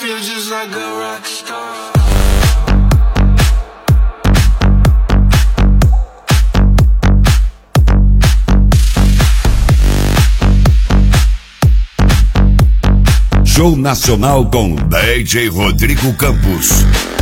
feel just like a rock star. Show nacional com DJ Rodrigo Campos.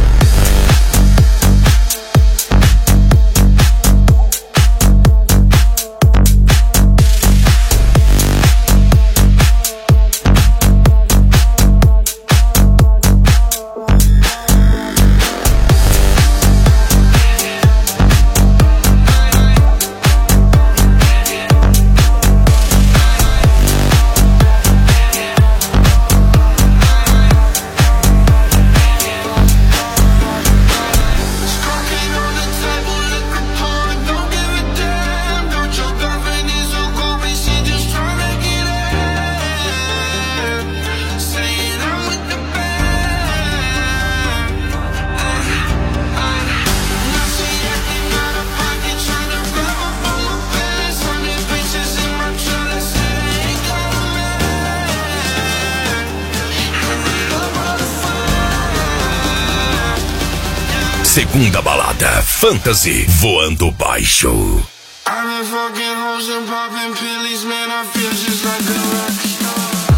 Segunda balada, Fantasy, voando baixo. I've been fucking hoes and popping pillies, man, I feel just like a rock star.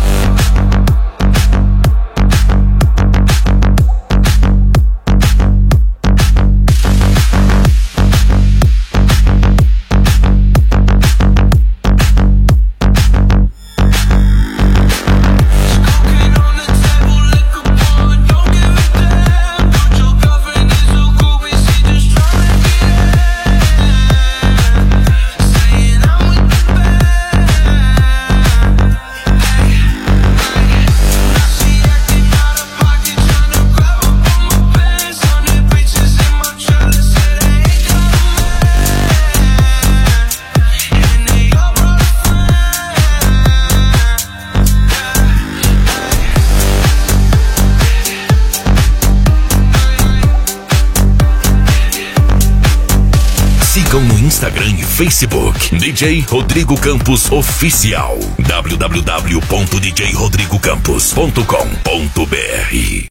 Sigam no Instagram e Facebook DJ Rodrigo Campos Oficial. www.djrodrigocampos.com.br